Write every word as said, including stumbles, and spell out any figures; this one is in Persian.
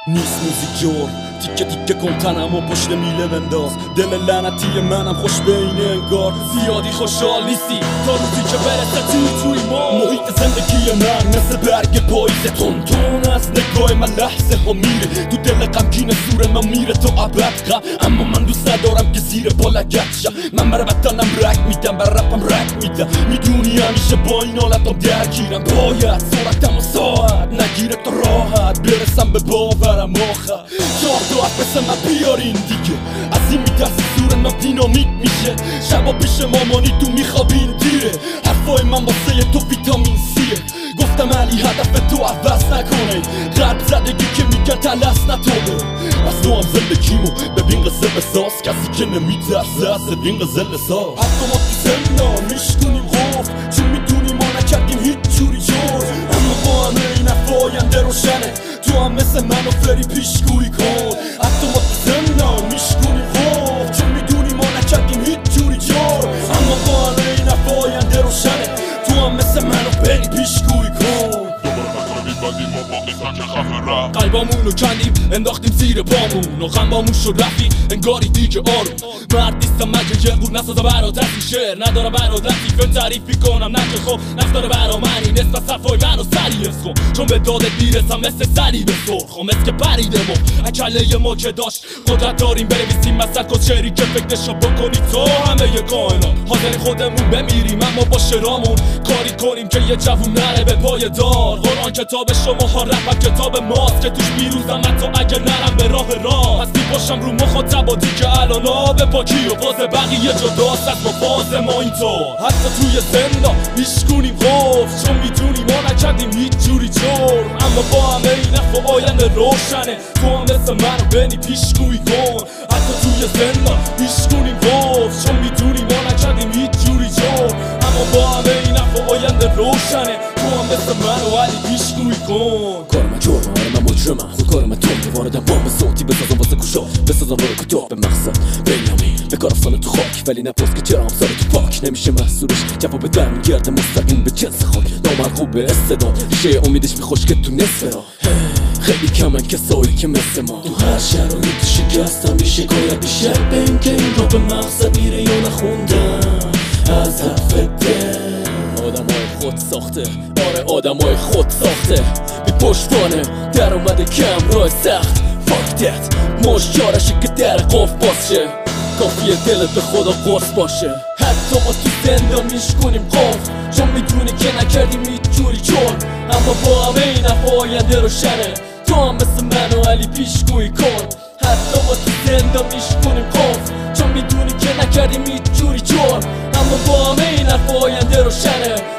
نیست موزیک جور تیکه تیکه کن تنم و پشت میله بنداز دل لعنتی منم خوش به اینه انگار زیادی خوشحال نیستی تا روزی که برسه توی توی ما محیط زندگی من مثل برگ پاییز تون تون از نگاه من لحظه ها میره تو دل غمگین سور من میره تا ابد غم اما من دوست ندارم که زیر پا لگد شم من بر وطنم رک میدم بر رپم رک میدم میدونی همیشه با این حالتم درگیرم باید سرعتم و ساعت نگیره تا راحت برسم به باورم آخر چهار دو مثل من بیارین دیگه از این میترسی سور من دینامیت میشه شبا پیش مامانی تو میخوابین دیره حرفای من واسه تو ویتامین سیه گفتم علی هدف تو عوض نکنه قلب زدگی که میگن تلس نتونه از تو هم زندگیمو ببین قصه بساز کسی که نمیترسه از ببین قصه لساز حتی ما تو زندان میشکنیم خوف چون میدونیم ما نکردیم هیچ جوری جور اما با همه این افاینده روشنه تو هم مثل منو فری پیشگویی کن حتی ما تو زندان میشکنیم خوف چون میدونیم ما نکردیم هیچ جوری جور اما با همه این افاینده روشنه تو هم مثل منو فری پیشگویی کن قلبامونو کندیم انداختیم زیر پامون و غمامون شد رفی انگاری دیگه آروم مرد نیستم مگه یه قول نسازه برادرتی شعر نداره برادرتی فیلم تعریفی کنم نه که خب نفت داره برا منی نسبت صفای منو سری حس کن چون به دادت میرسم مثل سری به سرخ مثل که پریده ما اکله ما که داشت قدرت داریم بنویسیم مثل کس شعری که فکرشو بکنی تو همه ی کائنات حاضر خودمون بمیریم اما با شرامون کاری کنیم که یه جوون نره به پای دار قرآن کتاب شما ها رپ کتاب ماست که توش میروزم حتی اگه نرم به راه راه هستی باشم رو مخاطبا دیگه الان آب پاکی و باز بقیه جداست از ما باز ما اینطور حتی توی زندان میشکنیم خوف چون میدونیم ما نکردیم هیچ جوری جور اما با همه این افت و آینده روشنه تو هم مثل منو بنی پیشگویی کن حتی توی زندان میشکنیم خوف چون میدونیم ما نکردیم هیچ جوری جور اما با همه این افت و آینده روشنه تو هم مثل منو علی پیشگویی کن کار من جرمه آره من مجرمم خود کار من تونده واردم بام صوتی بسازم واسه کوشا بسازم روی کتاب به مقصد بنیامین به کار افسانه تو خاک ولی نپرس که چرا همسار تو پاک نمیشه محصولش جواب در میگرده مستقیم به جنس خاک نامرغوب به استعداد ریشه امیدش میخوش که تو نصف راه خیلی کمن کسایی که مثل ما تو هر شرایط شکستم بی شکایت بیشتر به این که این را به مقصد میره یا نخوندم از حرف دل آدمای خود ساخته آره آدمای خود ساخته بی پشتوانه در اومده کم راه سخت فاکتت مشجارشه که در قف باز شه کافیه دلت به خدا قرص باشه حتی ما تو زندان میشکنیم قف چون میدونی که نکردیم هیچ جوری جور اما با همه این افاینده روشنه تو هم مثل من و علی پیشگویی کن حتی ما تو زندان میشکنیم قف چون میدونی که نکردیم هیچ جوری جور اما با همه این افاینده روشنه